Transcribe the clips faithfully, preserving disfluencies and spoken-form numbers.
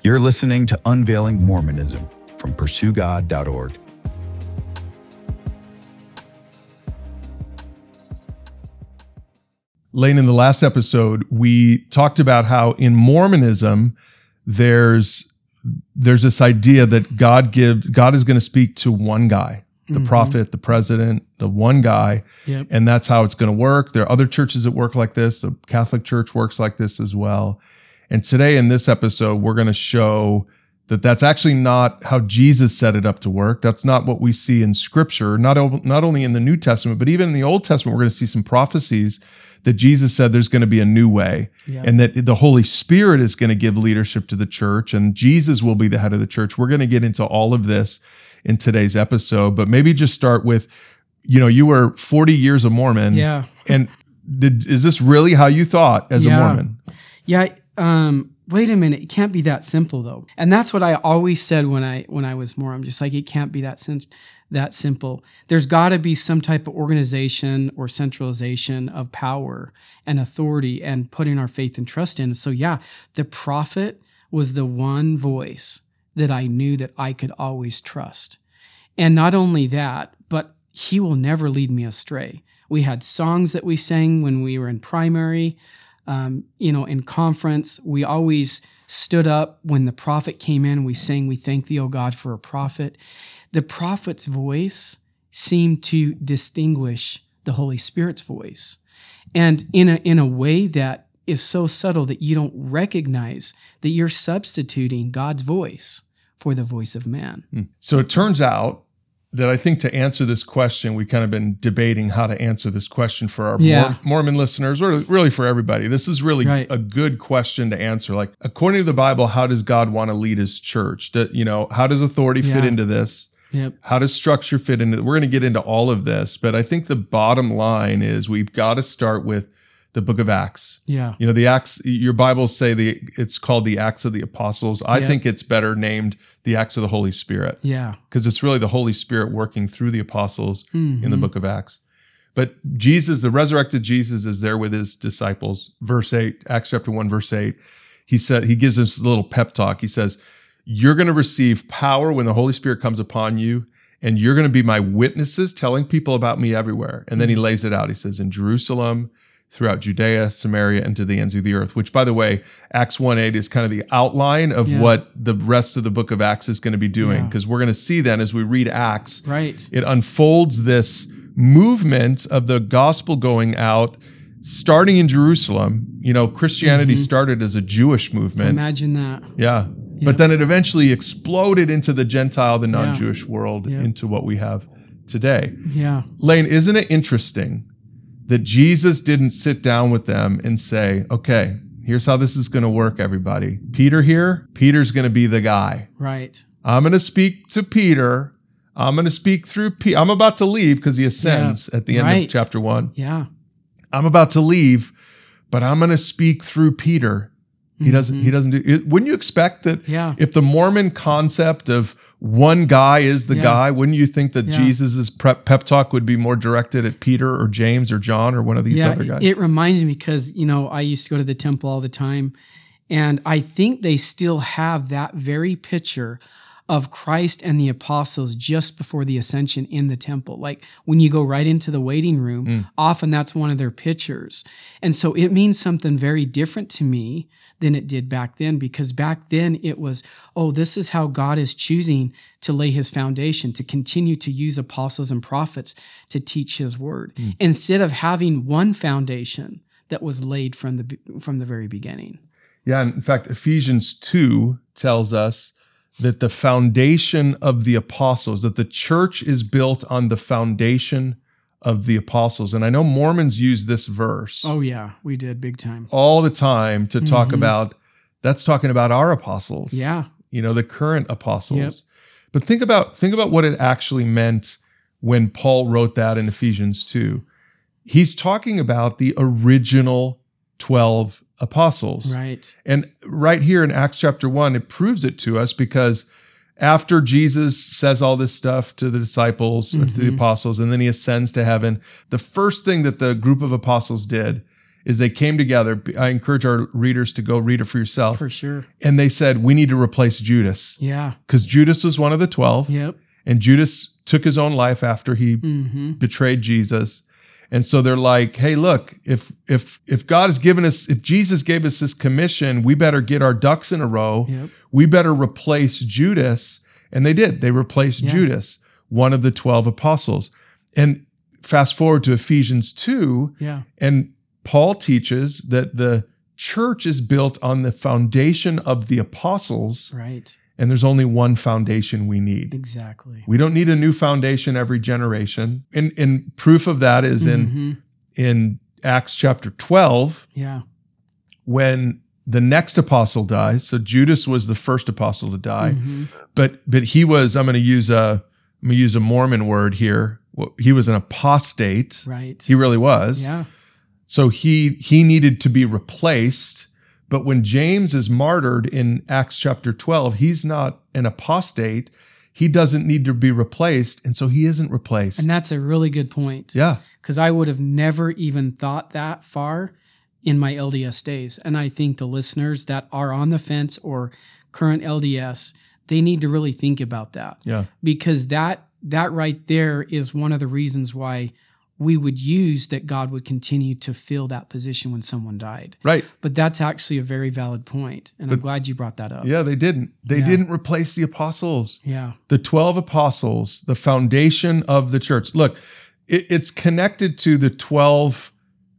You're listening to Unveiling Mormonism from pursue god dot org. Lane, in the last episode, we talked about how in Mormonism, there's there's this idea that God gives God is going to speak to one guy, the mm-hmm. prophet, the president, the one guy, yep. and that's how it's going to work. There are other churches that work like this. The Catholic Church works like this as well. And today in this episode, we're going to show that that's actually not how Jesus set it up to work. That's not what we see in Scripture, not, not only in the New Testament, but even in the Old Testament, we're going to see some prophecies that Jesus said there's going to be a new way yeah. and that the Holy Spirit is going to give leadership to the church and Jesus will be the head of the church. We're going to get into all of this in today's episode, but maybe just start with, you know, you were forty years a Mormon. Yeah. And did, is this really how you thought as yeah. a Mormon? Yeah. Um, wait a minute. It can't be that simple though. And that's what I always said when I, when I was more, I'm just like, it can't be that sim- that simple. There's gotta be some type of organization or centralization of power and authority and putting our faith and trust in. So yeah, the prophet was the one voice that I knew that I could always trust. And not only that, but he will never lead me astray. We had songs that we sang when we were in primary, Um, you know, in conference. We always stood up when the prophet came in. We sang, "We thank thee, O God, for a prophet." The prophet's voice seemed to distinguish the Holy Spirit's voice. And in a, in a way that is so subtle that you don't recognize that you're substituting God's voice for the voice of man. So it turns out that I think to answer this question, we've kind of been debating how to answer this question for our yeah. Mormon listeners, or really for everybody. This is really right. a good question to answer. Like, according to the Bible, how does God want to lead his church? Do, you know, how does authority yeah. fit into this? Yep. How does structure fit into it? We're going to get into all of this, but I think the bottom line is we've got to start with the book of Acts. Yeah. You know, the Acts, your Bibles say the it's called the Acts of the Apostles. I yep. think it's better named the Acts of the Holy Spirit. Yeah. Because it's really the Holy Spirit working through the apostles mm-hmm. in the book of Acts. But Jesus, the resurrected Jesus, is there with his disciples. Verse eight, Acts chapter one, verse eight, he said, he gives us a little pep talk. He says, "You're going to receive power when the Holy Spirit comes upon you, and you're going to be my witnesses, telling people about me everywhere." And then he lays it out. He says, "In Jerusalem, throughout Judea, Samaria, and to the ends of the earth," which, by the way, Acts one eight is kind of the outline of yeah. what the rest of the book of Acts is going to be doing. Because yeah. we're going to see then as we read Acts, right. it unfolds this movement of the gospel going out, starting in Jerusalem. You know, Christianity mm-hmm. started as a Jewish movement. Imagine that. Yeah. Yep. But then it eventually exploded into the Gentile, the non-Jewish yeah. world, yep. into what we have today. Yeah. Lane, isn't it interesting that Jesus didn't sit down with them and say, "Okay, here's how this is going to work, everybody. Peter here, Peter's going to be the guy. Right. I'm going to speak to Peter. I'm going to speak through Peter. I'm about to leave," because he ascends yeah. at the end right. of chapter one. Yeah. "I'm about to leave, but I'm going to speak through Peter." He mm-hmm. doesn't, he doesn't do it. Wouldn't you expect that yeah. if the Mormon concept of one guy is the yeah. guy, wouldn't you think that yeah. Jesus's pep, pep talk would be more directed at Peter or James or John or one of these yeah, other guys? It reminds me because, you know, I used to go to the temple all the time, and I think they still have that very picture of Christ and the apostles just before the ascension in the temple. Like when you go right into the waiting room, mm. often that's one of their pictures. And so it means something very different to me than it did back then, because back then it was, oh, this is how God is choosing to lay his foundation, to continue to use apostles and prophets to teach his word, mm. instead of having one foundation that was laid from the from the very beginning. Yeah, in fact, Ephesians two tells us that the foundation of the apostles, that the church is built on the foundation of the apostles. And I know Mormons use this verse. Oh yeah, we did big time. All the time to talk mm-hmm. about, that's talking about our apostles. Yeah. You know, the current apostles. Yep. But think about, think about what it actually meant when Paul wrote that in Ephesians two. He's talking about the original twelve apostles. Right. And right here in Acts chapter one, it proves it to us, because after Jesus says all this stuff to the disciples, mm-hmm. or to the apostles, and then he ascends to heaven, the first thing that the group of apostles did is they came together. I encourage our readers to go read it for yourself. For sure. And they said, we need to replace Judas. Yeah. Because Judas was one of the twelve. Yep. And Judas took his own life after he Mm-hmm. betrayed Jesus. And so they're like, hey, look, if if if God has given us, if Jesus gave us this commission, we better get our ducks in a row. Yep. We better replace Judas. And they did. They replaced Yeah. Judas, one of the twelve apostles. And fast forward to Ephesians two, Yeah. and Paul teaches that the church is built on the foundation of the apostles, Right. and there's only one foundation we need. Exactly. We don't need a new foundation every generation. And, and proof of that is in, Mhm. in Acts chapter twelve, Yeah. when the next apostle dies. So Judas was the first apostle to die, Mhm. but but he was, I'm going to use a I'm going to use a Mormon word here. Well, he was an apostate. Right. He really was. Yeah. So he he needed to be replaced. But when James is martyred in Acts chapter twelve, he's not an apostate. He doesn't need to be replaced, and so he isn't replaced. And that's a really good point. Yeah. Because I would have never even thought that far in my L D S days. And I think the listeners that are on the fence or current L D S, they need to really think about that. Yeah. Because that that right there is one of the reasons why we would use that God would continue to fill that position when someone died. Right. But that's actually a very valid point, and I'm glad you brought that up. Yeah, they didn't. They Yeah. didn't replace the apostles. Yeah. The twelve apostles, the foundation of the church. Look, it, it's connected to the twelve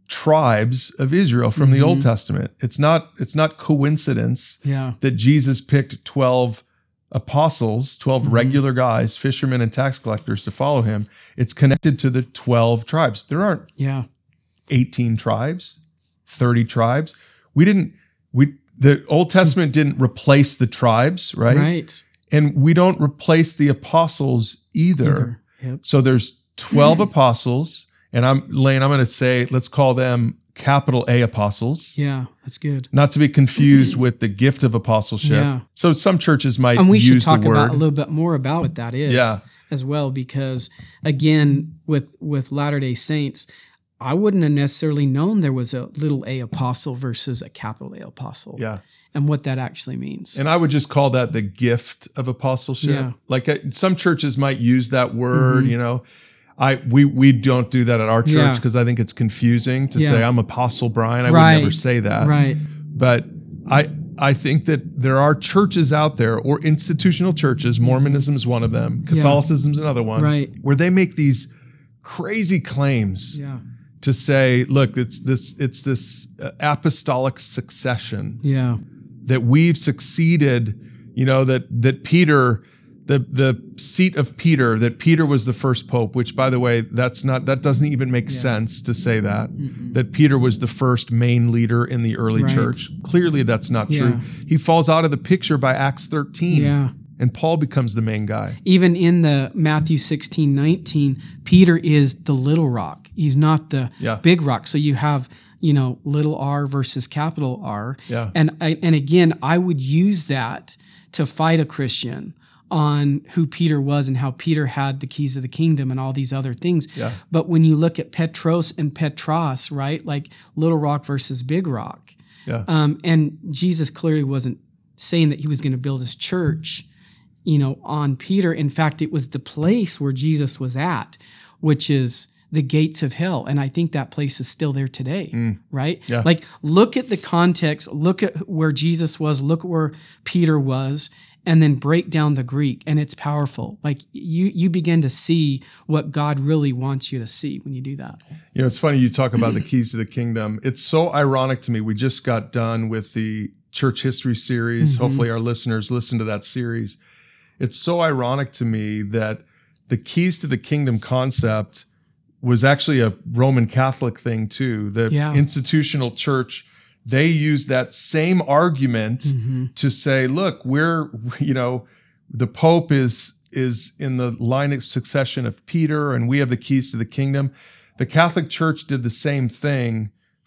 tribes of Israel from the Old Testament. It's not, it's not coincidence Yeah. that Jesus picked twelve apostles, twelve Mm-hmm. regular guys, fishermen and tax collectors to follow him. It's connected to the twelve tribes. There aren't Yeah. eighteen tribes, thirty tribes. We didn't, we, the Old Testament didn't replace the tribes, right? Right. And we don't replace the apostles either. Either. Yep. So there's twelve apostles, and I'm, Lane, I'm going to say, let's call them capital A apostles. Yeah. That's good. Not to be confused with the gift of apostleship. Yeah. So some churches might And we should use talk the word. about a little bit more about what that is Yeah. as well, because again, with with Latter-day Saints, I wouldn't have necessarily known there was a little a apostle versus a capital A apostle. Yeah. And what that actually means. And I would just call that the gift of apostleship. Yeah. Like uh, some churches might use that word, you know. I we we don't do that at our church Yeah. because I think it's confusing to Yeah. say I'm Apostle Brian. I Right. would never say that. Right. But I I think that there are churches out there, or institutional churches, Mormonism is one of them, Catholicism is another one, Right. where they make these crazy claims Yeah. to say, look, it's this it's this uh, apostolic succession Yeah. that we've succeeded, you know, that that Peter, the the seat of Peter, that Peter was the first pope, which by the way, that's not that doesn't even make sense to say that. That Peter was the first main leader in the early Right. church. Clearly that's not Yeah. true. He falls out of the picture by Acts thirteen. Yeah. And Paul becomes the main guy. Even in the Matthew sixteen nineteen, Peter is the little rock. He's not the Yeah. big rock. So you have, you know, little r versus capital R. Yeah. And I, and again, I would use that to fight a Christian on who Peter was and how Peter had the keys of the kingdom and all these other things. Yeah. But when you look at Petros and Petros, right, like little rock versus big rock, Yeah. um, and Jesus clearly wasn't saying that he was going to build his church, you know, on Peter. In fact, it was the place where Jesus was at, which is the gates of hell. And I think that place is still there today, right? Yeah. Like, look at the context, look at where Jesus was, look at where Peter was, and then break down the Greek. And it's powerful. Like, you you begin to see what God really wants you to see when you do that. You know, it's funny you talk about the keys to the kingdom. It's so ironic to me. We just got done with the church history series. Hopefully our listeners listen to that series. It's so ironic to me that the keys to the kingdom concept was actually a Roman Catholic thing too. The Yeah. institutional church, they use that same argument to say, look, we're, you know, the Pope is is in the line of succession of Peter, and we have the keys to the kingdom. The Catholic Church did the same thing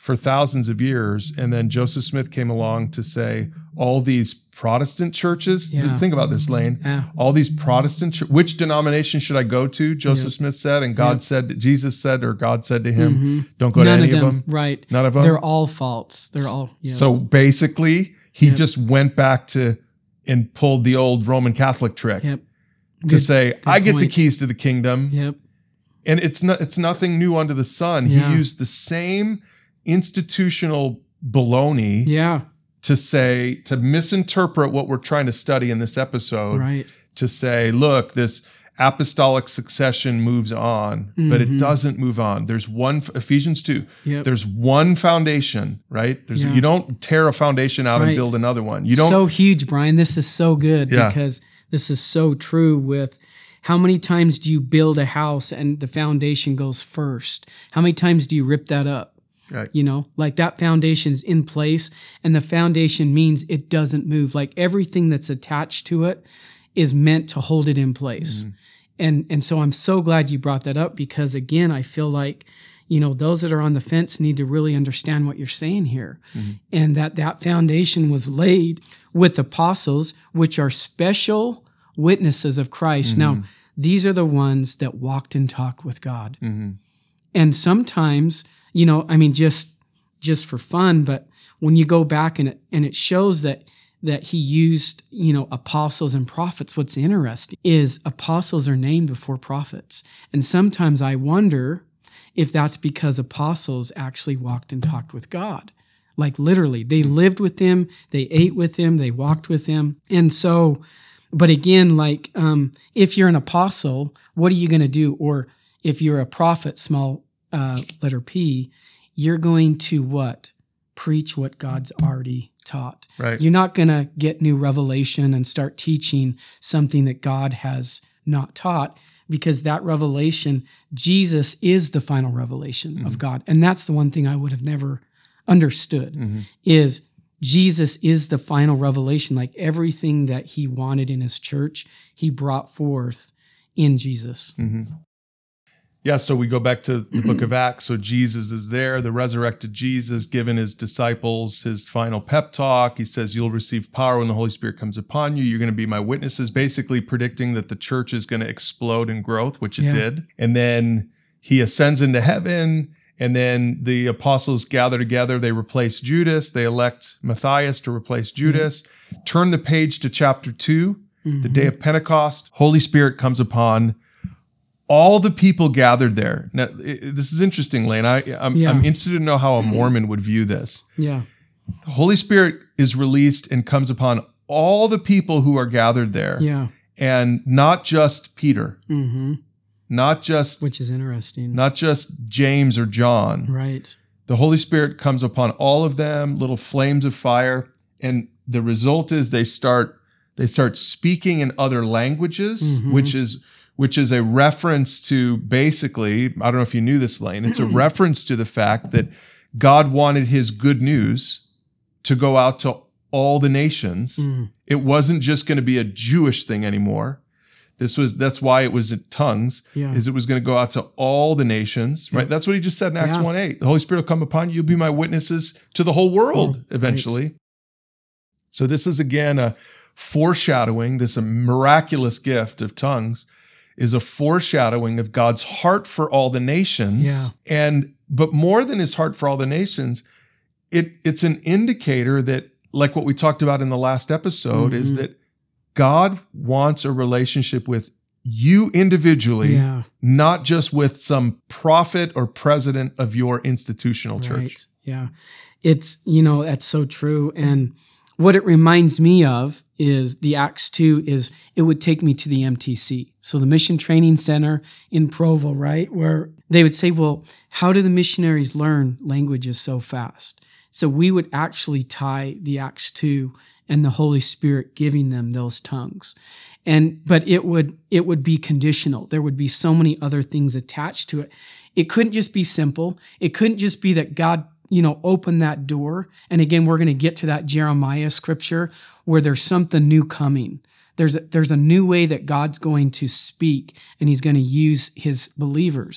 for thousands of years. And then Joseph Smith came along to say, all these Protestant churches, Yeah. think about this, Lane, Yeah. all these Protestant, ch- which denomination should I go to? Joseph Yeah. Smith said, and God Yeah. said, Jesus said, or God said to him, Mhm. don't go None to any of of them, them. right? None of them. They're all false. They're all. Yeah. So basically, he Yeah. just went back to and pulled the old Roman Catholic trick Yep. to Good- say, good I get the points. keys to the kingdom. Yep. And it's not, it's nothing new under the sun. Yeah. He used the same institutional baloney Yeah. to say, to misinterpret what we're trying to study in this episode, Right. to say, look, this apostolic succession moves on, but it Mhm. doesn't move on. There's one, Ephesians two, Yep. there's one foundation, right? There's, Yeah. you don't tear a foundation out Right. and build another one. You don't, So huge, Brian. This is so good Yeah. because this is so true with how many times do you build a house and the foundation goes first? How many times do you rip that up? Right. You know, like that foundation's in place and the foundation means it doesn't move. Like everything that's attached to it is meant to hold it in place. Mm-hmm. And and so I'm so glad you brought that up because again, I feel like, you know, those that are on the fence need to really understand what you're saying here. Mm-hmm. And that that foundation was laid with apostles, which are special witnesses of Christ. Mm-hmm. Now, these are the ones that walked and talked with God. Mm-hmm. And sometimes, you know, I mean, just just for fun, but when you go back and it, and it shows that that he used, you know, apostles and prophets, what's interesting is apostles are named before prophets. And sometimes I wonder if that's because apostles actually walked and talked with God. Like literally, they lived with him, they ate with him, they walked with him. And so, but again, like um, if you're an apostle, what are you going to do? Or if you're a prophet, small uh, letter P, you're going to what? Preach what God's already taught. Right. You're not going to get new revelation and start teaching something that God has not taught because that revelation, Jesus is the final revelation Mm-hmm. of God. And that's the one thing I would have never understood Mm-hmm. is Jesus is the final revelation. Like everything that he wanted in his church, he brought forth in Jesus. Mm-hmm. Yeah, so we go back to the book of Acts. So Jesus is there, the resurrected Jesus, giving his disciples his final pep talk. He says, you'll receive power when the Holy Spirit comes upon you. You're going to be my witnesses, basically predicting that the church is going to explode in growth, which it Yeah. did. And then he ascends into heaven. And then the apostles gather together. They replace Judas. They elect Matthias to replace Judas. Mm-hmm. Turn the page to chapter two, mm-hmm. the day of Pentecost. Holy Spirit comes upon all the people gathered there. Now, it, this is interesting, Lane. I, I'm, Yeah. I'm interested to know how a Mormon would view this. Yeah. The Holy Spirit is released and comes upon all the people who are gathered there. Yeah. And not just Peter, Mm-hmm. not just, Which is interesting. not just James or John. Right. The Holy Spirit comes upon all of them, little flames of fire. And the result is they start, they start speaking in other languages, Mhm. which is, which is a reference to basically, I don't know if you knew this, Lane, it's a reference to the fact that God wanted his good news to go out to all the nations. Mm. It wasn't just going to be a Jewish thing anymore. This was, that's why it was in tongues, Yeah. is it was going to go out to all the nations, right? Yeah. That's what he just said in Acts Yeah. one eight. The Holy Spirit will come upon you. You'll be my witnesses to the whole world Oh, eventually. right. So this is again a foreshadowing, this a miraculous gift of tongues is a foreshadowing of God's heart for all the nations. Yeah. And, but more than his heart for all the nations, it, it's an indicator that, like what we talked about in the last episode, Mhm. is that God wants a relationship with you individually, Yeah. not just with some prophet or president of your institutional church. Right. Yeah. It's, you know, that's so true. And what it reminds me of is the Acts two is it would take me to the M T C. So the Mission Training Center in Provo, right? Where they would say, well, how do the missionaries learn languages so fast? So we would actually tie the Acts two and the Holy Spirit giving them those tongues. And, but it would, it would be conditional. There would be so many other things attached to it. It couldn't just be simple. It couldn't just be that God, you know, opened that door. And again, we're going to get to that Jeremiah scripture where there's something new coming. There's a, there's a new way that God's going to speak and he's going to use his believers.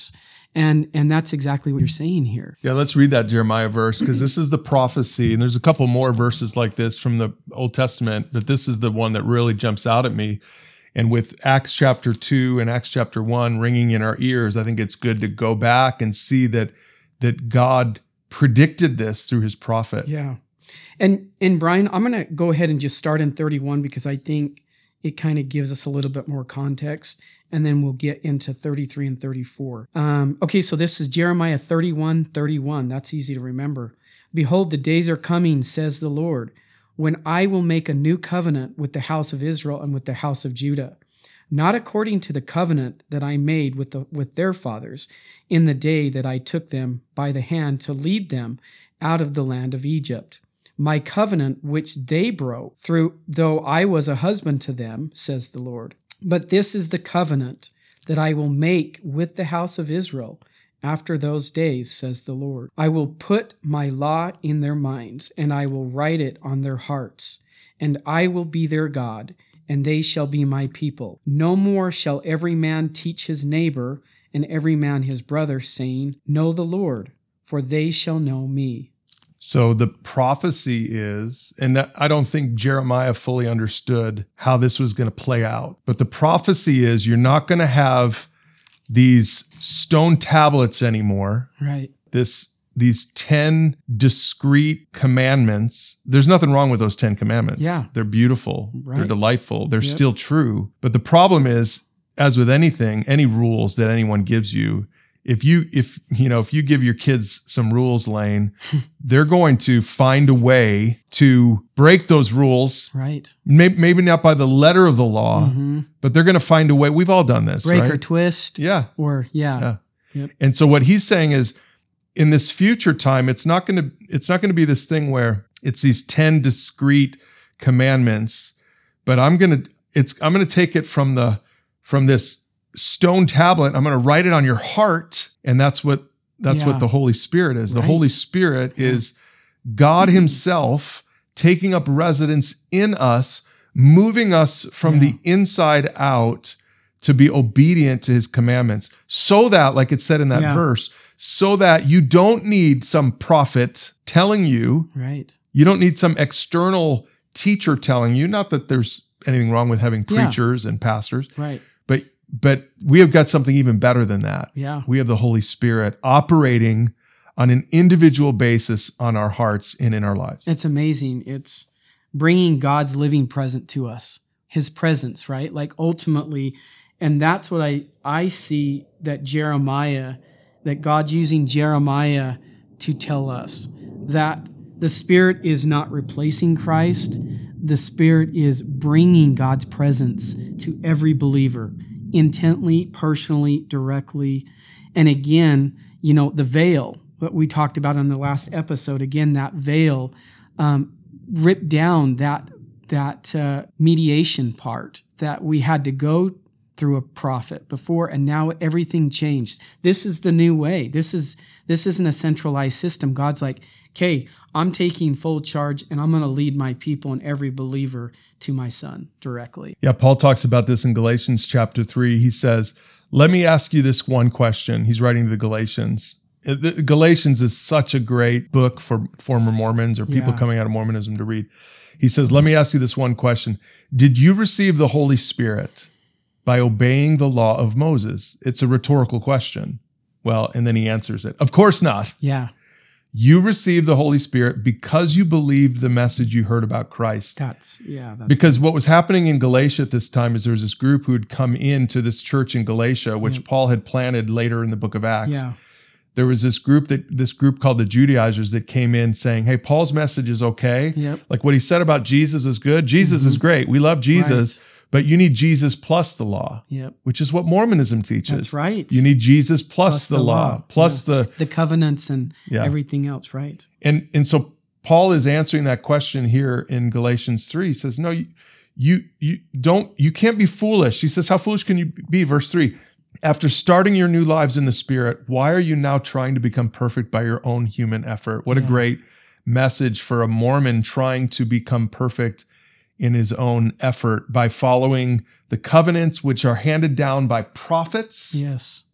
And and that's exactly what you're saying here. Yeah, let's read that Jeremiah verse, because this is the prophecy. And there's a couple more verses like this from the Old Testament, but this is the one that really jumps out at me. And with Acts chapter two and Acts chapter one ringing in our ears, I think it's good to go back and see that that God predicted this through his prophet. Yeah. And and Brian, I'm going to go ahead and just start in thirty-one, because I think it kind of gives us a little bit more context, and then we'll get into thirty-three and thirty-four. Um, okay, so this is Jeremiah thirty-one, thirty-one. That's easy to remember. Behold, the days are coming, says the Lord, when I will make a new covenant with the house of Israel and with the house of Judah, not according to the covenant that I made with the, with their fathers in the day that I took them by the hand to lead them out of the land of Egypt. My covenant which they broke, through though I was a husband to them, says the Lord. But this is the covenant that I will make with the house of Israel after those days, says the Lord. I will put my law in their minds, and I will write it on their hearts, and I will be their God, and they shall be my people. No more shall every man teach his neighbor and every man his brother, saying, Know the Lord, for they shall know me. So the prophecy is, and that, I don't think Jeremiah fully understood how this was going to play out, but the prophecy is you're not going to have these stone tablets anymore. Right. This these ten discrete commandments. There's nothing wrong with those ten commandments. Yeah. They're beautiful. Right. They're delightful. They're Yep. still true. But the problem is, as with anything, any rules that anyone gives you, if you if you know if you give your kids some rules, Lane, they're going to find a way to break those rules. Right. Maybe, maybe not by the letter of the law, Mm-hmm. but they're going to find a way. We've all done this, Break right? or twist. Yeah. Or, yeah. Yeah. Yep. And so what he's saying is, in this future time, it's not going to it's not going to be this thing where it's these ten discrete commandments, but I'm going to it's I'm going to take it from the from this stone tablet. I'm going to write it on your heart, and that's what that's Yeah. what the Holy Spirit is. The Right. Holy Spirit Yeah. is God himself taking up residence in us, moving us from Yeah. the inside out to be obedient to his commandments, so that, like it said in that Yeah. verse, so that you don't need some prophet telling you, Right. you don't need some external teacher telling you, not that there's anything wrong with having Yeah. preachers and pastors, Right. but but we have got something even better than that. Yeah. We have the Holy Spirit operating on an individual basis on our hearts and in our lives. It's amazing. It's bringing God's living present to us, his presence, right? Like ultimately, and that's what I, I see that Jeremiah, that God's using Jeremiah to tell us that the Spirit is not replacing Christ. The Spirit is bringing God's presence to every believer, intently, personally, directly. And again, you know, the veil, what we talked about in the last episode, again, that veil um, ripped down that that uh, mediation part that we had to go through a prophet before, and now everything changed. This is the new way. This is this isn't a centralized system. God's like, okay, I'm taking full charge, and I'm going to lead my people and every believer to my Son directly. Yeah, Paul talks about this in Galatians chapter three. He says, let me ask you this one question. He's writing to the Galatians. The- Galatians is such a great book for former Mormons or people Yeah. coming out of Mormonism to read. He says, let me ask you this one question. Did you receive the Holy Spirit by obeying the law of Moses? It's a rhetorical question. Well, and then he answers it. Of course not. Yeah, You received the Holy Spirit because you believed the message you heard about Christ. that's yeah. That's Because what was happening in Galatia at this time is there was this group who had come into this church in Galatia, which Yep. Paul had planted later in the book of Acts. yeah, There was this group that this group called the Judaizers that came in saying, hey, Paul's message is okay. Yep. Like what he said about Jesus is good. Jesus is great. We love Jesus, but you need Jesus plus the law, yep. which is what Mormonism teaches. That's right. You need Jesus plus, Plus the, the law, law. plus the The covenants and Yeah. everything else, right? And and so Paul is answering that question here in Galatians three. He says, no, you, you you don't you can't be foolish. He says, how foolish can you be? Verse three. After starting your new lives in the Spirit, why are you now trying to become perfect by your own human effort? What a Yeah. great message for a Mormon trying to become perfect in his own effort by following the covenants which are handed down by prophets. Yes.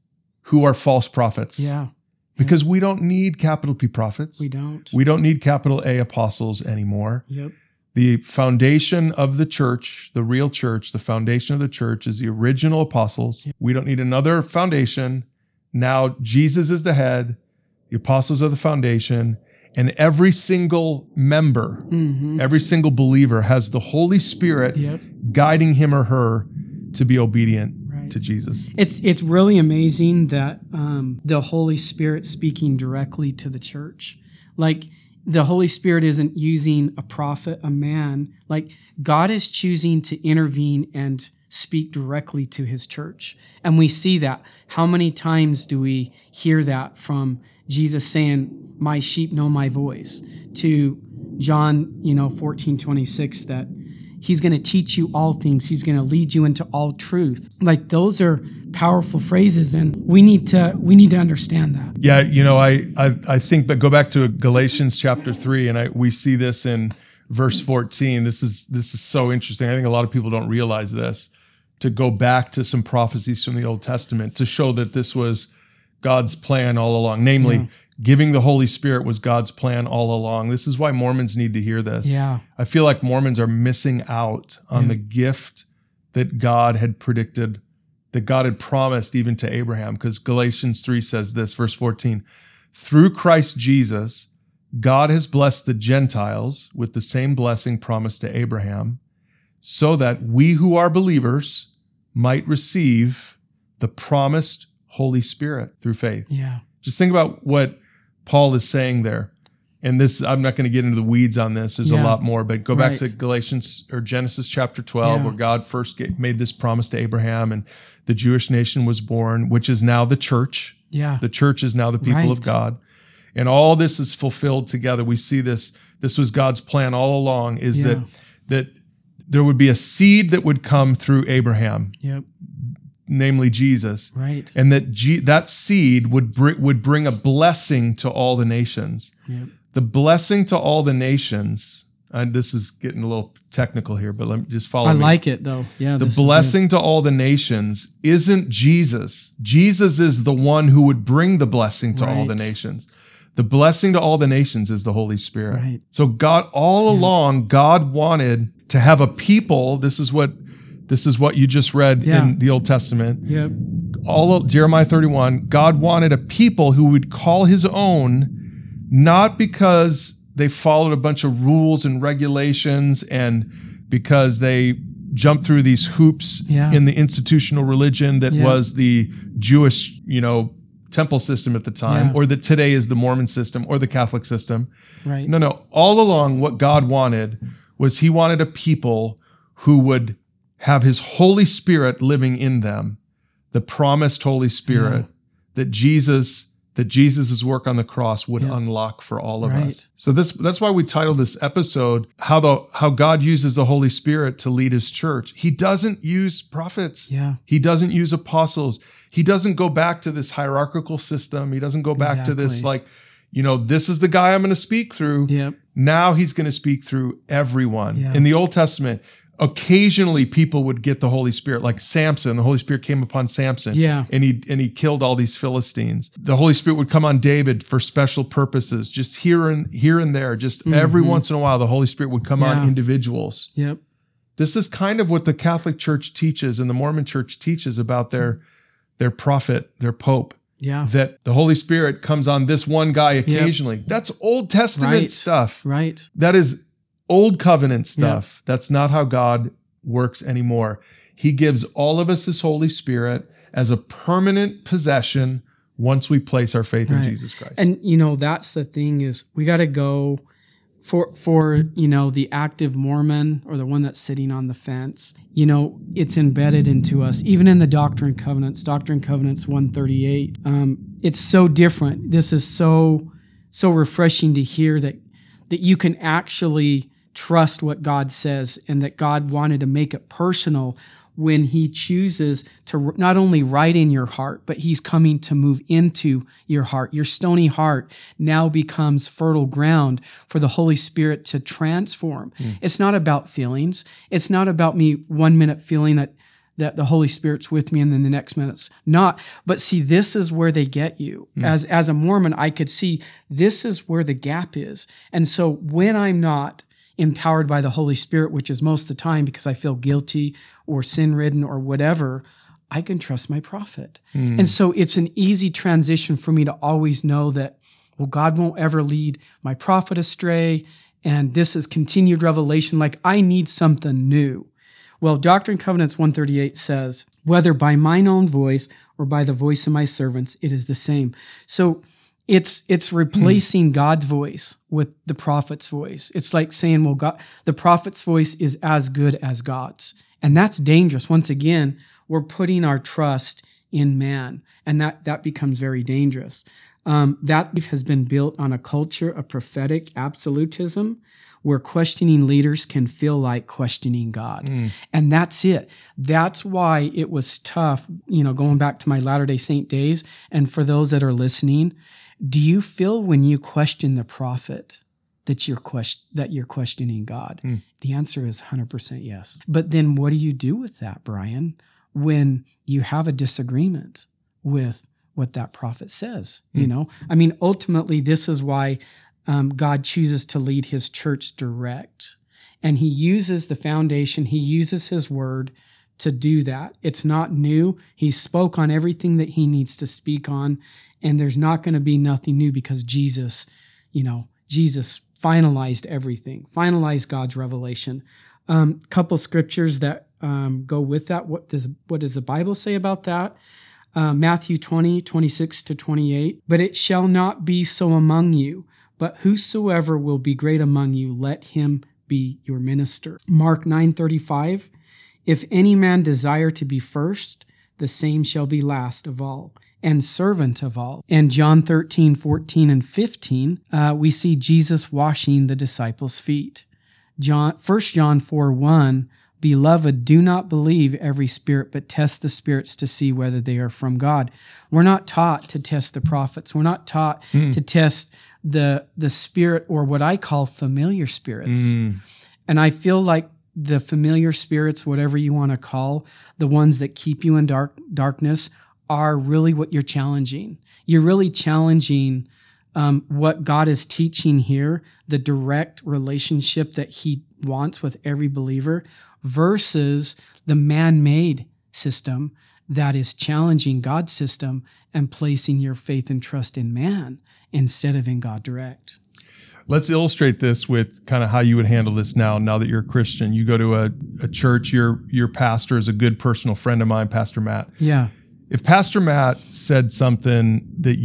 who are false prophets. Yeah. Because we don't need capital P prophets. We don't. We don't need capital A apostles anymore. Yep. The foundation of the church, the real church, the foundation of the church is the original apostles. Yep. We don't need another foundation. Now Jesus is the head, the apostles are the foundation, and every single member, mm-hmm. every single believer has the Holy Spirit yep. guiding him or her to be obedient right. to Jesus. It's it's really amazing that um, the Holy Spirit speaking directly to the church. Like, the Holy Spirit isn't using a prophet, a man. Like, God is choosing to intervene and speak directly to his church. And we see that. How many times do we hear that from Jesus saying, my sheep know my voice, to John, you know, fourteen twenty-six, that he's going to teach you all things. He's going to lead you into all truth. Like, those are powerful phrases, and we need to we need to understand that. Yeah, you know, I I, I think, but go back to Galatians chapter three, and I we see this in verse fourteen. This is this is so interesting. I think a lot of people don't realize this. To go back to some prophecies from the Old Testament to show that this was God's plan all along. Namely, yeah. giving the Holy Spirit was God's plan all along. This is why Mormons need to hear this. Yeah. I feel like Mormons are missing out on yeah. the gift that God had predicted, that God had promised even to Abraham, because Galatians three says this, verse fourteen, through Christ Jesus, God has blessed the Gentiles with the same blessing promised to Abraham, so that we who are believers might receive the promised Holy Spirit through faith. Yeah. Just think about what Paul is saying there. And this, I'm not going to get into the weeds on this. There's yeah. a lot more, but go back right. to Galatians or Genesis chapter twelve, yeah. where God first get, made this promise to Abraham, and the Jewish nation was born, which is now the church. Yeah. The church is now the people right. of God. And all this is fulfilled together. We see this. This was God's plan all along, is yeah. that, that there would be a seed that would come through Abraham. Yep. Namely Jesus, right, and that G- that seed would bring would bring a blessing to all the nations. Yep. The blessing to all the nations. And this is getting a little technical here, but let me just follow. I me. like it though. Yeah, the blessing to all the nations isn't Jesus. Jesus is the one who would bring the blessing to right. all the nations. The blessing to all the nations is the Holy Spirit. Right. So God, all yeah. along, God wanted to have a people. This is what. This is what you just read yeah. in the Old Testament. Yep. All of Jeremiah thirty-one, God wanted a people who would call his own, not because they followed a bunch of rules and regulations and because they jumped through these hoops yeah. in the institutional religion that yeah. was the Jewish, you know, temple system at the time, yeah. or that today is the Mormon system or the Catholic system. Right. No, no. All along, what God wanted was he wanted a people who would have his Holy Spirit living in them, the promised Holy Spirit yeah. that Jesus, that Jesus' work on the cross would yeah. unlock for all of right. us. So this, that's why we titled this episode, how the, how God uses the Holy Spirit to lead his church. He doesn't use prophets. Yeah. He doesn't use apostles. He doesn't go back to this hierarchical system. He doesn't go back exactly. to this, like, you know, this is the guy I'm going to speak through. Yep. Now he's going to speak through everyone. Yeah. In the Old Testament, occasionally people would get the Holy Spirit, like Samson. The Holy Spirit came upon Samson, yeah. and he and he killed all these Philistines. The Holy Spirit would come on David for special purposes, just here and here and there. Just mm-hmm. every once in a while, the Holy Spirit would come yeah. on individuals. Yep. This is kind of what the Catholic Church teaches and the Mormon Church teaches about their their prophet, their pope. Yeah. That the Holy Spirit comes on this one guy occasionally. Yep. That's Old Testament right. stuff. Right. That is Old covenant stuff. Yeah. That's not how God works anymore. He gives all of us his Holy Spirit as a permanent possession once we place our faith right. in Jesus Christ. And, you know, that's the thing is we got to go for, for, you know, the active Mormon or the one that's sitting on the fence. You know, it's embedded into us, even in the Doctrine and Covenants, Doctrine and Covenants one thirty-eight. Um, it's so different. This is so, so refreshing to hear that, that you can actually trust what God says, and that God wanted to make it personal when he chooses to not only write in your heart, but he's coming to move into your heart. Your stony heart now becomes fertile ground for the Holy Spirit to transform. Mm. It's not about feelings. It's not about me one minute feeling that that the Holy Spirit's with me, and then the next minute's not. But see, this is where they get you. Mm. As, as a Mormon, I could see this is where the gap is. And so when I'm not empowered by the Holy Spirit, which is most of the time because I feel guilty or sin-ridden or whatever, I can trust my prophet. Mm. And so it's an easy transition for me to always know that, well, God won't ever lead my prophet astray, and this is continued revelation. Like, I need something new. Well, Doctrine and Covenants one thirty-eight says, whether by mine own voice or by the voice of my servants, it is the same. So it's it's replacing mm. God's voice with the prophet's voice. It's like saying, well, God, the prophet's voice is as good as God's. And that's dangerous. Once again, we're putting our trust in man, and that, that becomes very dangerous. Um, that has been built on a culture of prophetic absolutism where questioning leaders can feel like questioning God. Mm. And that's it. That's why it was tough, you know, going back to my Latter-day Saint days. And for those that are listening, do you feel when you question the prophet that you're question, that you're questioning God? Mm. The answer is one hundred percent yes. But then what do you do with that, Brian, when you have a disagreement with what that prophet says? Mm. You know, I mean, ultimately, this is why um, God chooses to lead his church direct. And he uses the foundation, he uses his word to do that. It's not new. He spoke on everything that he needs to speak on. And there's not going to be nothing new because Jesus, you know, Jesus finalized everything, finalized God's revelation. A um, couple scriptures that um, go with that. What does, what does the Bible say about that? Uh, Matthew twenty, twenty-six to twenty-eight. But it shall not be so among you, but whosoever will be great among you, let him be your minister. Mark nine thirty-five. If any man desire to be first, the same shall be last of all, and servant of all. And John thirteen, fourteen, and fifteen, uh, we see Jesus washing the disciples' feet. John, First John four, one, beloved, do not believe every spirit, but test the spirits to see whether they are from God. We're not taught to test the prophets. We're not taught mm. to test the, the spirit, or what I call familiar spirits. Mm. And I feel like the familiar spirits, whatever you want to call, the ones that keep you in dark darkness, are really what you're challenging. You're really challenging um, what God is teaching here, the direct relationship that he wants with every believer, versus the man-made system that is challenging God's system and placing your faith and trust in man instead of in God direct. Let's illustrate this with kind of how you would handle this now, now that you're a Christian. You go to a, a church, your your pastor is a good personal friend of mine, Pastor Matt. Yeah. If Pastor Matt said something that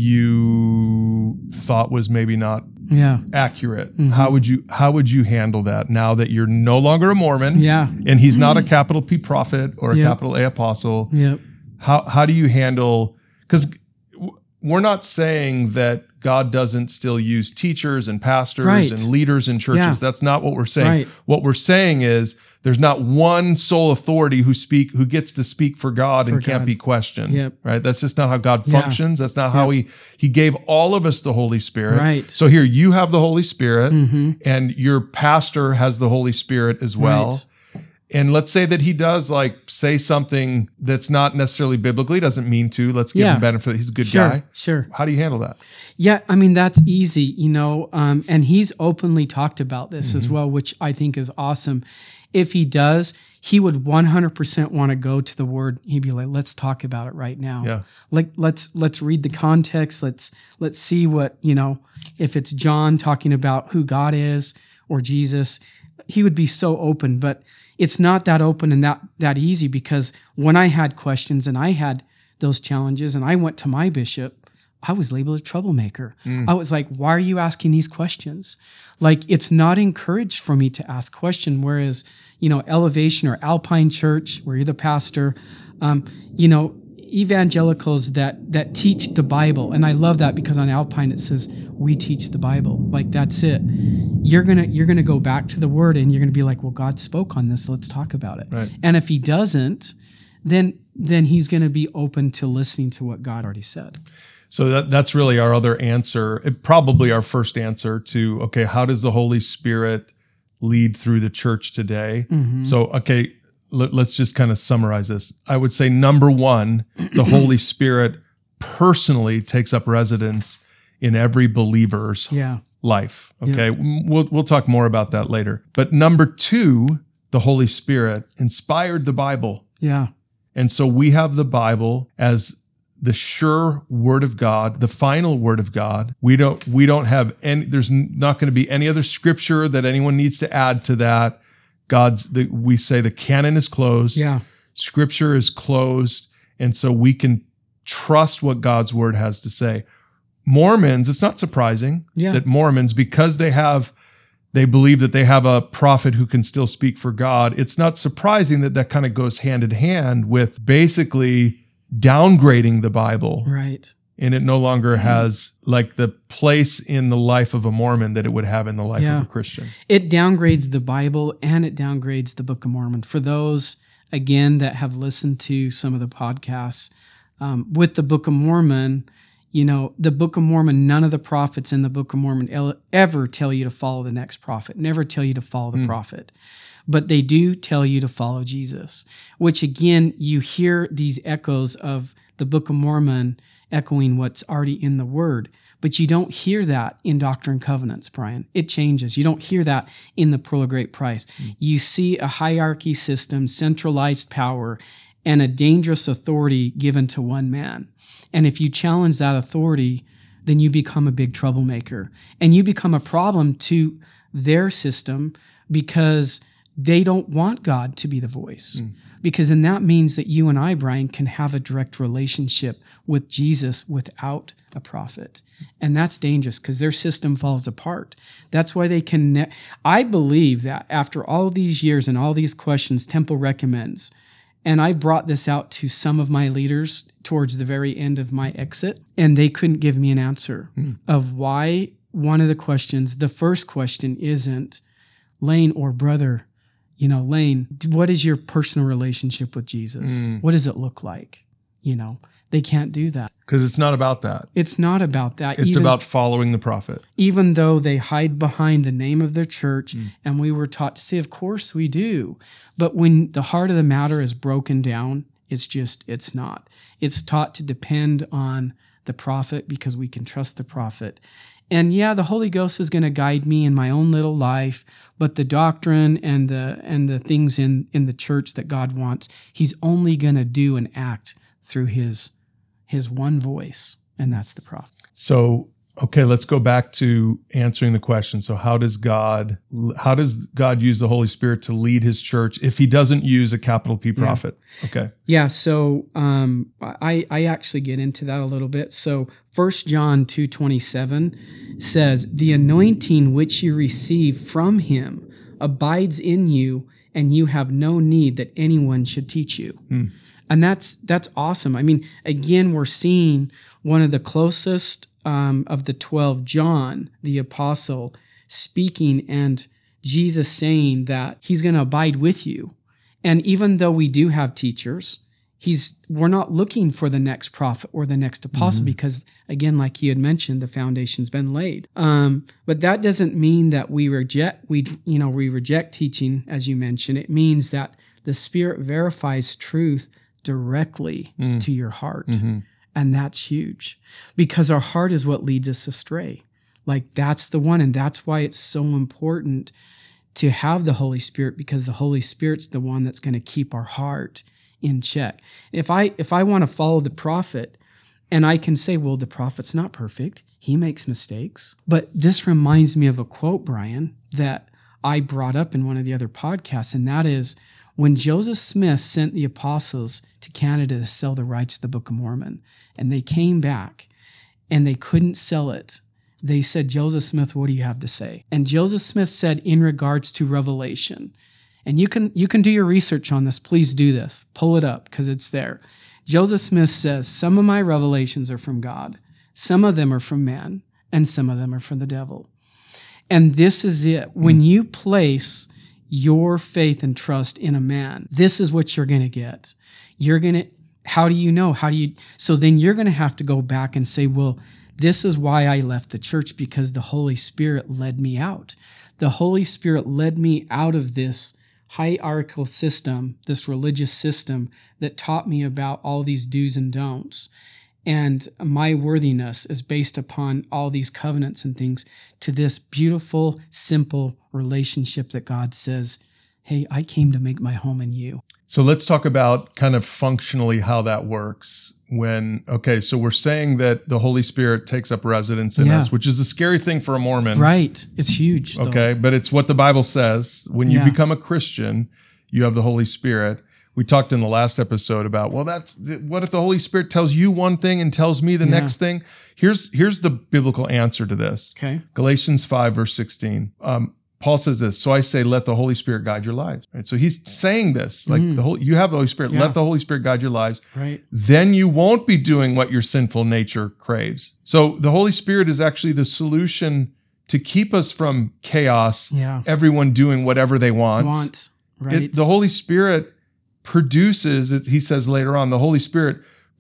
you thought was maybe not yeah. accurate, mm-hmm. how would you how would you handle that now that you're no longer a Mormon? Yeah. And he's not a capital P prophet or a yep. capital A apostle. Yep. How how do you handle, because we're not saying that God doesn't still use teachers and pastors right. and leaders in churches. Yeah. That's not what we're saying. Right. What we're saying is there's not one sole authority who speak who gets to speak for God for and can't God. be questioned. Yep. Right? That's just not how God Yeah. functions. That's not Yep. how he he gave all of us the Holy Spirit. Right. So here you have the Holy Spirit, mm-hmm. and your pastor has the Holy Spirit as well. Right. And let's say that he does like say something that's not necessarily biblically, doesn't mean to. Let's give Yeah. him benefit. He's a good Sure, guy. sure. How do you handle that? Yeah, I mean, that's easy, you know, um, and he's openly talked about this mm-hmm. as well, which I think is awesome. If he does, he would one hundred percent want to go to the word. He'd be like, let's talk about it right now. Yeah. Like, let's, let's read the context. Let's, let's see what, you know, if it's John talking about who God is or Jesus, he would be so open, but it's not that open and that, that easy, because when I had questions and I had those challenges and I went to my bishop, I was labeled a troublemaker. Mm. I was like, why are you asking these questions? Like, it's not encouraged for me to ask questions. Whereas, you know, Elevation or Alpine Church, where you're the pastor, um, you know, evangelicals that that teach the Bible. And I love that, because on Alpine it says, we teach the Bible. Like, that's it. You're gonna you're gonna go back to the word and you're gonna be like, well, God spoke on this, so let's talk about it. Right. And if he doesn't, then then he's gonna be open to listening to what God already said. So that that's really our other answer, it, probably our first answer to, okay, how does the Holy Spirit lead through the church today? Mm-hmm. So, okay, let, let's just kind of summarize this. I would say number one, the Holy Spirit personally takes up residence in every believer's Yeah. life. Okay. We'll, we'll talk more about that later. But number two, the Holy Spirit inspired the Bible. Yeah. And so we have the Bible as the sure word of God, the final word of God. We don't, we don't have any, there's not going to be any other scripture that anyone needs to add to that. God's, the, we say the canon is closed. Yeah. Scripture is closed. And so we can trust what God's word has to say. Mormons, it's not surprising Yeah. that Mormons, because they have, they believe that they have a prophet who can still speak for God. It's not surprising that that kind of goes hand in hand with basically downgrading the Bible. Right. And it no longer has like the place in the life of a Mormon that it would have in the life Yeah. of a Christian. It downgrades the Bible and it downgrades the Book of Mormon. For those, again, that have listened to some of the podcasts, um, with the Book of Mormon, you know, the Book of Mormon, none of the prophets in the Book of Mormon el- ever tell you to follow the next prophet, never tell you to follow the Mm. prophet. But they do tell you to follow Jesus, which again, you hear these echoes of the Book of Mormon echoing what's already in the Word. But you don't hear that in Doctrine and Covenants, Brian. It changes. You don't hear that in the Pearl of Great Price. Mm. You see a hierarchy system, centralized power, and a dangerous authority given to one man. And if you challenge that authority, then you become a big troublemaker. And you become a problem to their system because they don't want God to be the voice. Mm. Because then that means that you and I, Brian, can have a direct relationship with Jesus without a prophet. And that's dangerous because their system falls apart. That's why they can... Ne- I believe that after all these years and all these questions, Temple recommends, and I brought this out to some of my leaders towards the very end of my exit, and they couldn't give me an answer mm. of why one of the questions, the first question isn't, Lane or brother, you know, Lane, what is your personal relationship with Jesus? Mm. What does it look like? You know, they can't do that. Because it's not about that. It's not about that. It's even, about following the prophet. Even though they hide behind the name of their church, mm. and we were taught to say, of course we do. But when the heart of the matter is broken down, it's just, it's not. It's taught to depend on the prophet because we can trust the prophet. And yeah, the Holy Ghost is going to guide me in my own little life, but the doctrine and the and the things in, in the church that God wants, he's only going to do and act through his his one voice, and that's the prophet. So, okay, let's go back to answering the question. So how does God how does God use the Holy Spirit to lead his church if he doesn't use a capital P prophet? Yeah. Okay. Yeah, so um, I, I actually get into that a little bit. So First John two twenty-seven says, the anointing which you receive from him abides in you, and you have no need that anyone should teach you. Hmm. And that's that's awesome. I mean, again, we're seeing one of the closest um, of the twelve, John, the apostle, speaking and Jesus saying that he's going to abide with you. And even though we do have teachers, he's we're not looking for the next prophet or the next apostle mm-hmm. because, again, like you had mentioned, the foundation's been laid. Um, but that doesn't mean that we reject we you know we reject teaching, as you mentioned. It means that the Spirit verifies truth directly mm. to your heart. Mm-hmm. And that's huge because our heart is what leads us astray. Like that's the one. And that's why it's so important to have the Holy Spirit, because the Holy Spirit's the one that's going to keep our heart in check. If I, if I want to follow the prophet and I can say, well, the prophet's not perfect. He makes mistakes. But this reminds me of a quote, Brian, that I brought up in one of the other podcasts. And that is, when Joseph Smith sent the apostles to Canada to sell the rights to the Book of Mormon, and they came back and they couldn't sell it, they said, Joseph Smith, what do you have to say? And Joseph Smith said, in regards to Revelation, and you can you can do your research on this, please do this, pull it up because it's there. Joseph Smith says, some of my revelations are from God, some of them are from man, and some of them are from the devil. And this is it. When you place your faith and trust in a man, this is what you're going to get. You're going to, how do you know? How do you, so then you're going to have to go back and say, well, this is why I left the church, because the Holy Spirit led me out. The Holy Spirit led me out of this hierarchical system, this religious system that taught me about all these do's and don'ts. And my worthiness is based upon all these covenants and things, to this beautiful, simple relationship that God says, hey, I came to make my home in you. So let's talk about kind of functionally how that works. When, okay, so we're saying that the Holy Spirit takes up residence in Yeah. us, which is a scary thing for a Mormon. Right. It's huge. though. Okay, but it's what the Bible says. When you Yeah. become a Christian, you have the Holy Spirit. We talked in the last episode about, well, that's what if the Holy Spirit tells you one thing and tells me the Yeah. next thing? Here's here's the biblical answer to this. Okay. Galatians five, verse sixteen. Um, Paul says this, so I say, let the Holy Spirit guide your lives. Right? So he's saying this, like the whole, you have the Holy Spirit, Yeah. let the Holy Spirit guide your lives. Right. Then you won't be doing what your sinful nature craves. So the Holy Spirit is actually the solution to keep us from chaos, Yeah. everyone doing whatever they want. Want. Right. It, the Holy Spirit produces, it, he says later on, the Holy Spirit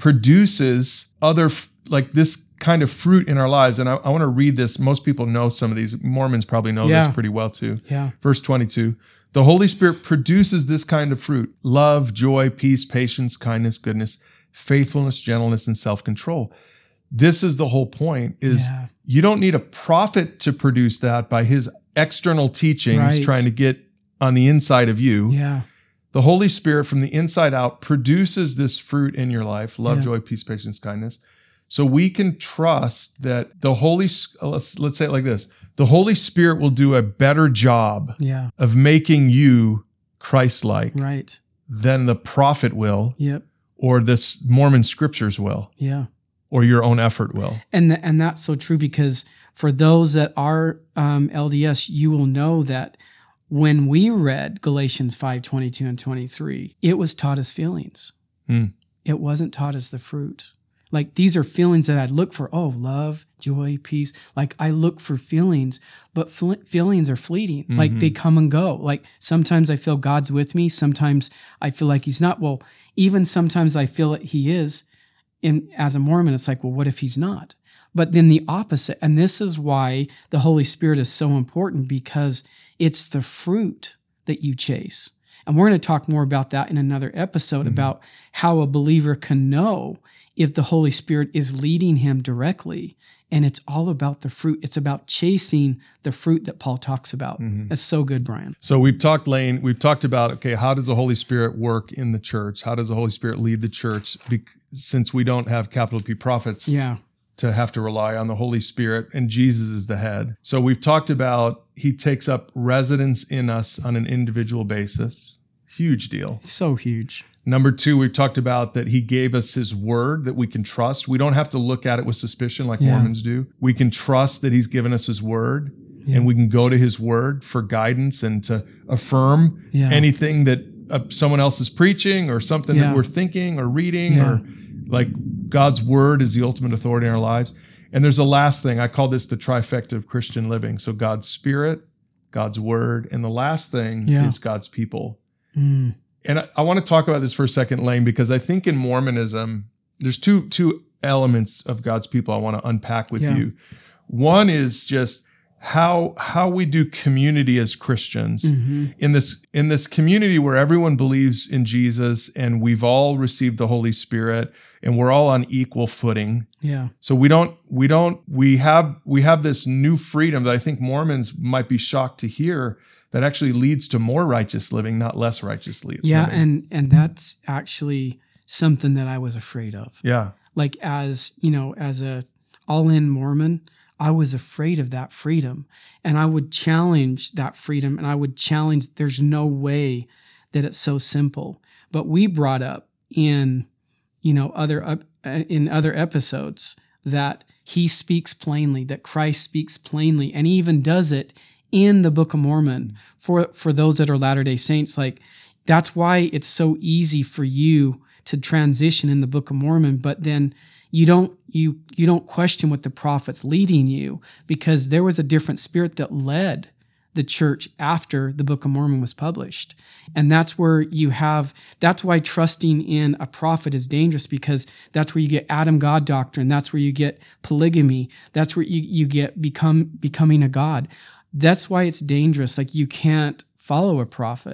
produces other, f- like this kind of fruit in our lives. And I, I want to read this. Most people know some of these. Mormons probably know Yeah. this pretty well too. yeah. Verse twenty-two, the Holy Spirit produces this kind of fruit: love, joy, peace, patience, kindness, goodness, faithfulness, gentleness, and self-control. This is the whole point, is Yeah. you don't need a prophet to produce that by his external teachings Right. trying to get on the inside of you. Yeah. The Holy Spirit from the inside out produces this fruit in your life: love, Yeah. joy, peace, patience, kindness. So we can trust that the Holy, let's, let's say it like this: the Holy Spirit will do a better job Yeah. of making you Christ-like Right. than the prophet will, Yep. or this Mormon scriptures will, Yeah. or your own effort will. And th- and that's so true, because for those that are um, L D S, you will know that when we read Galatians five twenty-two and twenty-three, it was taught as feelings. Hmm. It wasn't taught as the fruit. Like, these are feelings that I'd look for. Oh, love, joy, peace. Like, I look for feelings, but fl- feelings are fleeting. Like, they come and go. Like, sometimes I feel God's with me. Sometimes I feel like he's not. Well, even sometimes I feel that he is. In, as a Mormon, it's like, well, what if he's not? But then the opposite. And this is why the Holy Spirit is so important, because it's the fruit that you chase. And we're going to talk more about that in another episode, Mm-hmm. about how a believer can know if the Holy Spirit is leading him directly. And it's all about the fruit. It's about chasing the fruit that Paul talks about. Mm-hmm. That's so good, Brian. So we've talked, Lane, we've talked about, okay, how does the Holy Spirit work in the church? How does the Holy Spirit lead the church? Be- since we don't have capital P prophets Yeah. to have to rely on the Holy Spirit, and Jesus is the head. So we've talked about he takes up residence in us on an individual basis. Huge deal. So huge. Number two, we've talked about that he gave us his word that we can trust. We don't have to look at it with suspicion like Yeah. Mormons do. We can trust that he's given us his word, Yeah. and we can go to his word for guidance and to affirm Yeah. anything that uh, someone else is preaching, or something Yeah. that we're thinking or reading, Yeah. or like God's word is the ultimate authority in our lives. And there's a last thing. I call this the trifecta of Christian living. So God's spirit, God's word, and the last thing Yeah. is God's people. Mm. And I, I want to talk about this for a second, Lane, because I think in Mormonism, there's two two elements of God's people I want to unpack with Yeah. you. One is just how how we do community as Christians Mm-hmm. in this in this community where everyone believes in Jesus and we've all received the Holy Spirit and we're all on equal footing. Yeah. So we don't we don't we have we have this new freedom that I think Mormons might be shocked to hear, that actually leads to more righteous living, not less righteous li- Yeah. living. And, and that's actually something that I was afraid of. Yeah. Like, as, you know, as a all-in Mormon, I was afraid of that freedom, and I would challenge that freedom, and I would challenge, there's no way that it's so simple. But we brought up in, you know, other, uh, in other episodes that he speaks plainly, that Christ speaks plainly, and he even does it in the Book of Mormon for, for those that are Latter-day Saints. Like, that's why it's so easy for you to transition in the Book of Mormon, but then you don't you you don't question what the prophet's leading you, because there was a different spirit that led the church after the Book of Mormon was published. And that's where you have, that's why trusting in a prophet is dangerous, because that's where you get Adam God doctrine. That's where you get polygamy. That's where you, you get become becoming a god. That's why it's dangerous. Like, you can't follow a prophet.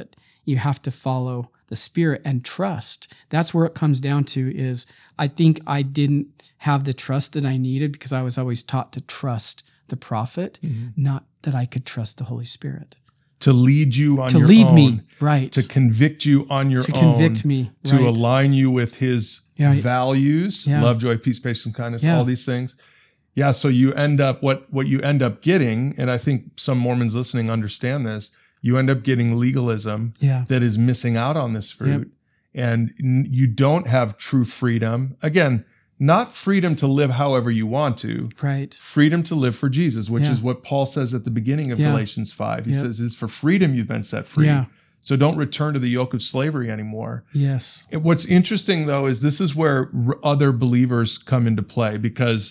You have to follow the Spirit and trust. That's where it comes down to is I think I didn't have the trust that I needed because I was always taught to trust the prophet, mm-hmm. not that I could trust the Holy Spirit. To lead you on to your lead own. me, right. To convict you on your to own. To convict me, To right. align you with his yeah, values, yeah. love, joy, peace, patience, kindness, yeah. all these things. Yeah, so you end up, what, what you end up getting, and I think some Mormons listening understand this, you end up getting legalism yeah. that is missing out on this fruit. Yep. And n- you don't have true freedom. Again, not freedom to live however you want to. Right. Freedom to live for Jesus, which yeah. is what Paul says at the beginning of yeah. Galatians five. He yep. says, it's for freedom you've been set free. Yeah. So don't return to the yoke of slavery anymore. Yes. And what's interesting, though, is this is where r- other believers come into play, because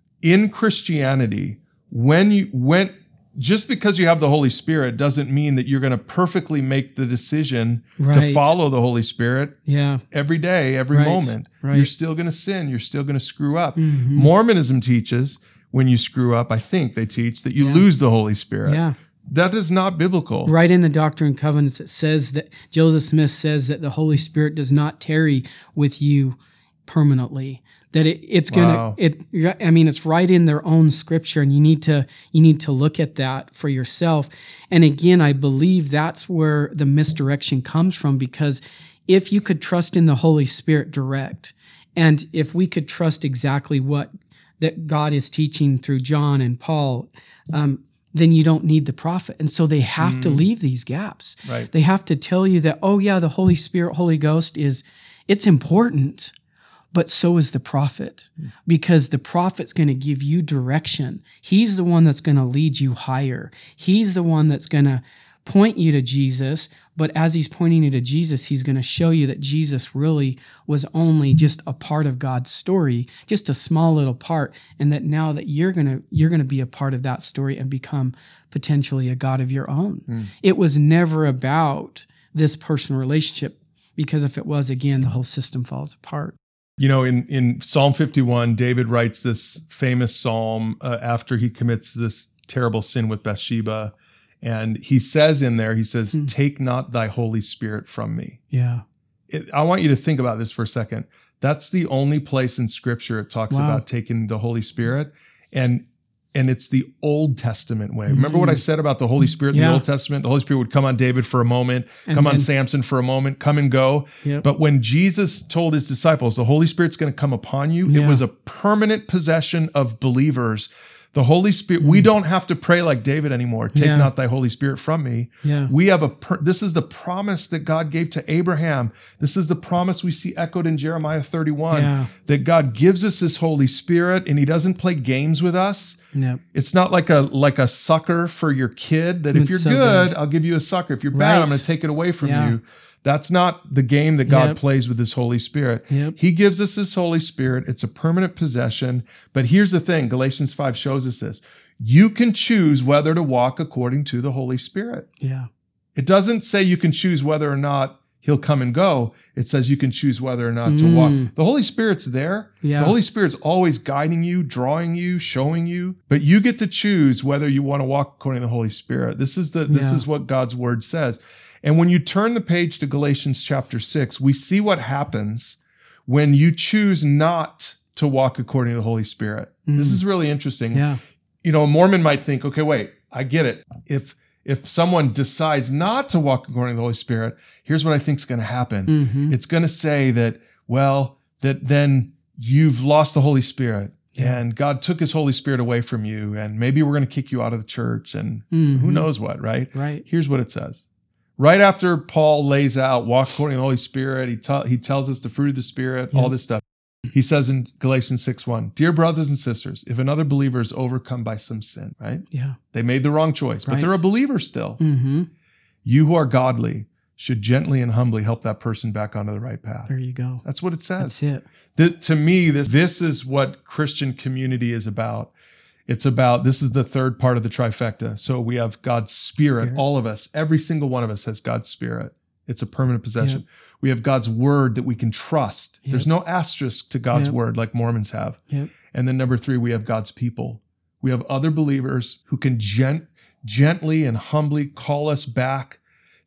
in Christianity, when you when just because you have the Holy Spirit doesn't mean that you're going to perfectly make the decision right. to follow the Holy Spirit yeah. every day, every right. moment. Right. You're still going to sin. You're still going to screw up. Mm-hmm. Mormonism teaches when you screw up, I think they teach that you yeah. lose the Holy Spirit. Yeah. That is not biblical. Right in the Doctrine and Covenants, it says that Joseph Smith says that the Holy Spirit does not tarry with you permanently. That it, it's gonna, wow. it. I mean, it's right in their own scripture, and you need to you need to look at that for yourself. And again, I believe that's where the misdirection comes from, because if you could trust in the Holy Spirit direct, and if we could trust exactly what that God is teaching through John and Paul, um, then you don't need the prophet. And so they have mm. to leave these gaps. Right. They have to tell you that, oh yeah, the Holy Spirit, Holy Ghost is, it's important, but so is the prophet, mm. because the prophet's going to give you direction. He's the one that's going to lead you higher. He's the one that's going to point you to Jesus, but as he's pointing you to Jesus, he's going to show you that Jesus really was only just a part of God's story, just a small little part, and that now that you're going to you're going to be a part of that story and become potentially a God of your own. Mm. It was never about this personal relationship, because if it was, again, the whole system falls apart. You know, in, in Psalm fifty-one, David writes this famous psalm uh, after he commits this terrible sin with Bathsheba. And he says in there, he says, hmm. take not thy Holy Spirit from me. Yeah. It, I want you to think about this for a second. That's the only place in Scripture it talks wow. about taking the Holy Spirit. And and it's the Old Testament way. Mm-hmm. Remember what I said about the Holy Spirit in yeah. the Old Testament? The Holy Spirit would come on David for a moment, and come then, on Samson for a moment, come and go. Yep. But when Jesus told his disciples, the Holy Spirit's going to come upon you, yeah. it was a permanent possession of believers. The Holy Spirit, mm. we don't have to pray like David anymore. Take yeah. not thy Holy Spirit from me. Yeah. We have a, per, this is the promise that God gave to Abraham. This is the promise we see echoed in Jeremiah thirty-one, yeah. that God gives us his Holy Spirit and he doesn't play games with us. Yep. It's not like a, like a sucker for your kid that if it's you're so good, good, I'll give you a sucker. If you're right. bad, I'm going to take it away from yeah. you. That's not the game that God yep. plays with his Holy Spirit. Yep. He gives us his Holy Spirit. It's a permanent possession. But here's the thing. Galatians five shows us this. You can choose whether to walk according to the Holy Spirit. Yeah. It doesn't say you can choose whether or not he'll come and go. It says you can choose whether or not mm. to walk. The Holy Spirit's there. Yeah. The Holy Spirit's always guiding you, drawing you, showing you, but you get to choose whether you want to walk according to the Holy Spirit. This is the, this yeah. is what God's word says. And when you turn the page to Galatians chapter six, we see what happens when you choose not to walk according to the Holy Spirit. Mm. This is really interesting. Yeah. You know, a Mormon might think, okay, wait, I get it. If if someone decides not to walk according to the Holy Spirit, here's what I think is going to happen. Mm-hmm. It's going to say that, well, that then you've lost the Holy Spirit yeah. and God took his Holy Spirit away from you, and maybe we're going to kick you out of the church and mm-hmm. who knows what, right? Right. Here's what it says. Right after Paul lays out, walk according to the Holy Spirit, he, t- he tells us the fruit of the Spirit, yeah. all this stuff. He says in Galatians six one, dear brothers and sisters, if another believer is overcome by some sin, right? Yeah. They made the wrong choice, right. but they're a believer still. Mm-hmm. You who are godly should gently and humbly help that person back onto the right path. There you go. That's what it says. That's it. The, to me, this, this is what Christian community is about. It's about, this is the third part of the trifecta. So we have God's Spirit, Spirit. All of us, every single one of us has God's Spirit. It's a permanent possession. Yep. We have God's word that we can trust. Yep. There's no asterisk to God's yep. word like Mormons have. Yep. And then number three, we have God's people. We have other believers who can gent- gently and humbly call us back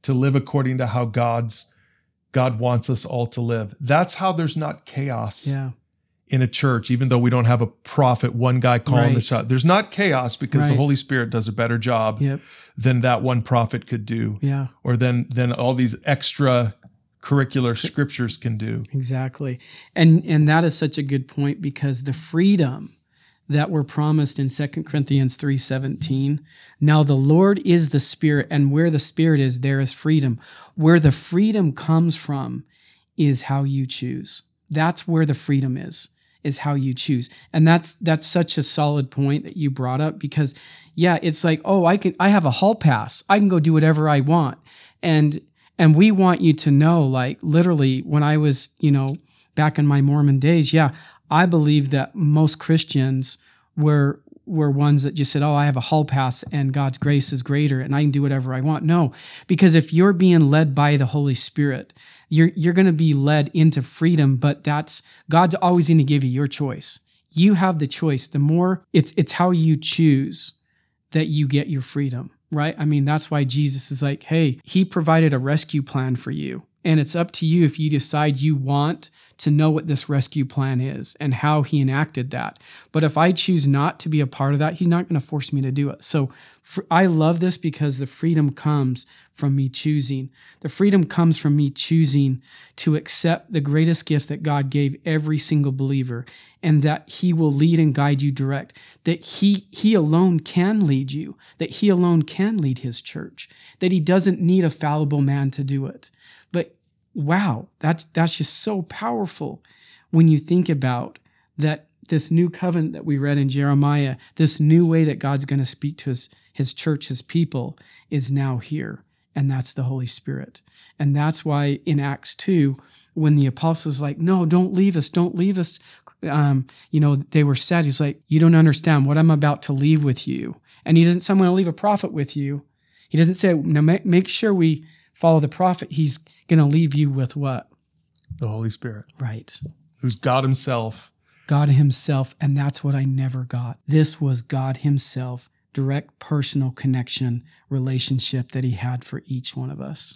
to live according to how God's God wants us all to live. That's how there's not chaos Yeah. in a church, even though we don't have a prophet, one guy calling the Right. shot. There's not chaos because the Right. Holy Spirit does a better job Yep. than that one prophet could do, Yeah. or than than all these extra curricular scriptures can do. Exactly. And and that is such a good point, because the freedom that we're promised in Second Corinthians three seventeen, now the Lord is the Spirit, and where the Spirit is, there is freedom. Where the freedom comes from is how you choose. That's where the freedom is, is how you choose. And that's that's such a solid point that you brought up, because yeah, it's like, oh, I can I have a hall pass. I can go do whatever I want. And and we want you to know, like, literally, when I was, you know, back in my Mormon days, yeah, I believe that most Christians were were ones that just said, oh, I have a hall pass and God's grace is greater and I can do whatever I want. No, because if you're being led by the Holy Spirit, you're you're going to be led into freedom, but that's God's always going to give you your choice. You have the choice. The more it's it's how you choose that you get your freedom, right? I mean, that's why Jesus is like, hey, he provided a rescue plan for you. And it's up to you if you decide you want to know what this rescue plan is and how he enacted that. But if I choose not to be a part of that, he's not going to force me to do it. So for, I love this because the freedom comes from me choosing. The freedom comes from me choosing to accept the greatest gift that God gave every single believer, and that he will lead and guide you direct, that he, he alone can lead you, that he alone can lead his church, that he doesn't need a fallible man to do it. But wow, that's that's just so powerful when you think about that, this new covenant that we read in Jeremiah, this new way that God's going to speak to his, his church, his people, is now here. And that's the Holy Spirit. And that's why in Acts two, when the apostles like, no, don't leave us, don't leave us. Um, you know, they were sad. He's like, you don't understand what I'm about to leave with you. And he doesn't say, I'm going to leave a prophet with you. He doesn't say, no, make, make sure we follow the prophet. He's going to leave you with what? The Holy Spirit. Right. Who's God himself. God himself. And that's what I never got. This was God himself, direct personal connection, relationship that he had for each one of us.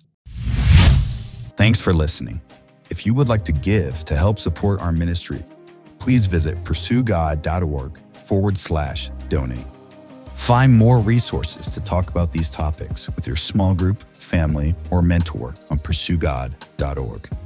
Thanks for listening. If you would like to give to help support our ministry, please visit pursuegod.org forward slash donate. Find more resources to talk about these topics with your small group, family, or mentor on pursue god dot org.